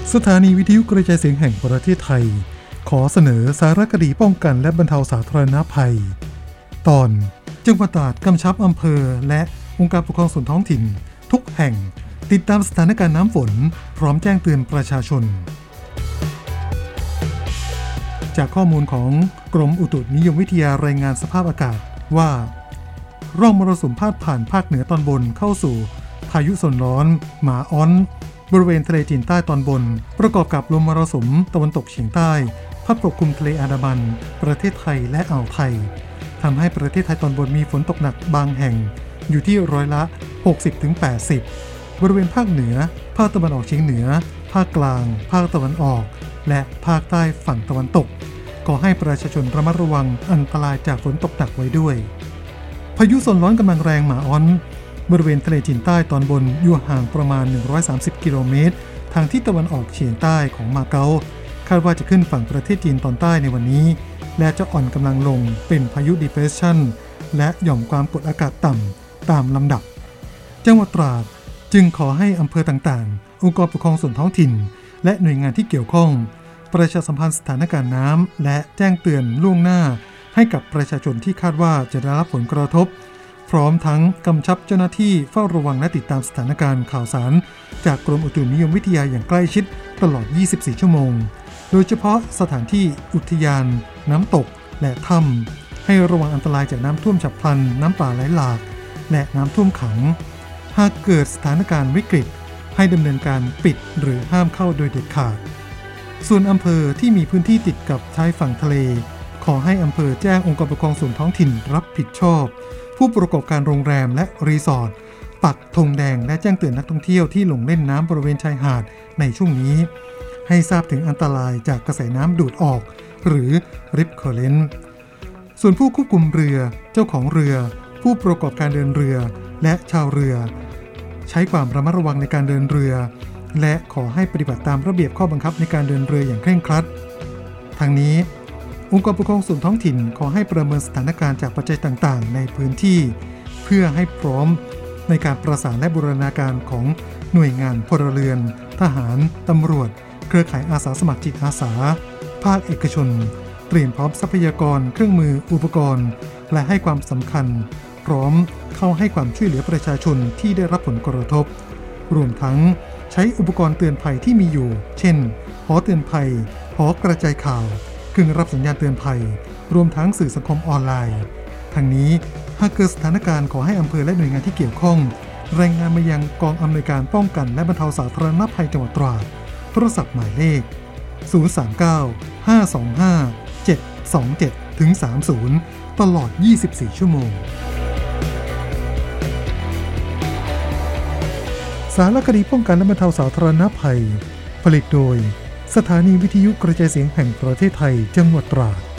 สถานีวิทยุกระจายเสียงแห่งประเทศไทยขอเสนอสารคดีป้องกันและบรรเทาสาธารณภัยตอนจังหวัดตราดกำชับอำเภอและองค์การปกครองส่วนท้องถิ่นทุกแห่งติดตามสถานการณ์น้ำฝนพร้อมแจ้งเตือนประชาชนจากข้อมูลของกรมอุตุนิยมวิทยารายงานสภาพอากาศว่าร่องมรสุมพาดผ่านภาคเหนือตอนบนเข้าสู่พายุโซนร้อนหมาอ้อนบริเวณทะเลจีนใต้ตอนบนประกอบกับลมมรสุมตะวันตกเฉียงใต้พัดปกคลุมทะเลอันดามันประเทศไทยและอ่าวไทยทำให้ประเทศไทยตอนบนมีฝนตกหนักบางแห่งอยู่ที่ร้อยละ 60-80 บริเวณภาคเหนือภาคตะวันออกเฉียงเหนือภาคกลางภาคตะวันออกและภาคใต้ฝั่งตะวันตกขอให้ประชาชนระมัดระวังอันตรายจากฝนตกหนักไว้ด้วยพายุโซนร้อนกำลังแรงหมาอ้อนบริเวณทะเลจีนใต้ตอนบนอยู่ห่างประมาณ130กิโลเมตรทางทิศตะวันออกเฉียงใต้ของมาเก๊าคาดว่าจะขึ้นฝั่งประเทศจีนตอนใต้ในวันนี้และจะอ่อนกำลังลงเป็นพายุ Depression และหย่อมความกดอากาศต่ำตามลำดับจังหวัดตราดจึงขอให้อำเภอต่างๆองค์กรปกครองส่วนท้องถิ่นและหน่วยงานที่เกี่ยวข้องประชาสัมพันธ์สถานการณ์น้ำและแจ้งเตือนล่วงหน้าให้กับประชาชนที่คาดว่าจะได้รับผลกระทบพร้อมทั้งกำชับเจ้าหน้าที่เฝ้าระวังและติดตามสถานการณ์ข่าวสารจากกรมอุตุนิยมวิทยาอย่างใกล้ชิดตลอด 24 ชั่วโมงโดยเฉพาะสถานที่อุทยานน้ำตกและถ้ำให้ระวังอันตรายจากน้ำท่วมฉับพลันน้ำป่าไหลหลากและน้ำท่วมขังหากเกิดสถานการณ์วิกฤตให้ดำเนินการปิดหรือห้ามเข้าโดยเด็ดขาดส่วนอำเภอที่มีพื้นที่ติดกับชายฝั่งทะเลขอให้อำเภอแจ้งองค์กรปกครองส่วนท้องถิ่นรับผิดชอบผู้ประกอบการโรงแรมและรีสอร์ทปักธงแดงและแจ้งเตือนนักท่องเที่ยวที่ลงเล่นน้ำบริเวณชายหาดในช่วงนี้ให้ทราบถึงอันตรายจากกระแสน้ำดูดออกหรือ Rip Current ส่วนผู้ควบคุมเรือเจ้าของเรือผู้ประกอบการเดินเรือและชาวเรือใช้ความระมัดระวังในการเดินเรือและขอให้ปฏิบัติตามระเบียบข้อบังคับในการเดินเรืออย่างเคร่งครัดทางนี้องค์กรปกครองส่วนท้องถิ่นขอให้ประเมินสถานการณ์จากปัจจัยต่างๆในพื้นที่เพื่อให้พร้อมในการประสานและบูรณาการของหน่วยงานพลเรือนทหารตำรวจเครือข่ายอาสาสมัครจิตอาสาภาคเอกชนเตรียมพร้อมทรัพยากรเครื่องมืออุปกรณ์และให้ความสำคัญพร้อมเข้าให้ความช่วยเหลือประชาชนที่ได้รับผลกระทบรวมทั้งใช้อุปกรณ์เตือนภัยที่มีอยู่เช่นหอเตือนภัยหอกระจายข่าวเครื่องรับสัญญาณเตือนภัยรวมทั้งสื่อสังคมออนไลน์ทั้งนี้หากเกิดสถานการณ์ขอให้อำเภอและหน่วยงานที่เกี่ยวข้องรายงานมายังกองอำนวยการป้องกันและบรรเทาสาธารณภัยจังหวัดตราดโทรศัพท์หมายเลข039-525-727-30ตลอด 24 ชั่วโมงสารคดีป้องกันและบรรเทาสาธารณภัยผลิตโดยสถานีวิทยุกระจายเสียงแห่งประเทศไทยจังหวัดตราด